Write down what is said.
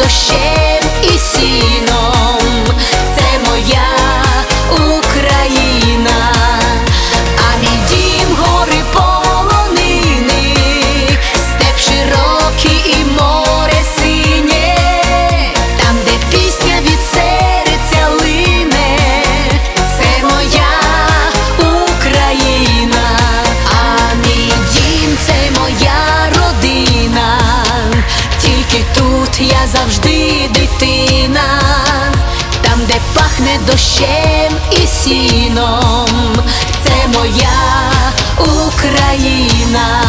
дощем і сіном. Це моя Україна, а мій дім гори полонини, степ широкий і море синє, там, де пісня від серця лине. Це моя Україна, а мій дім – це моя родина. Тільки тут я завжди дитина, там, де пахне дощем і сіном. Це моя Україна.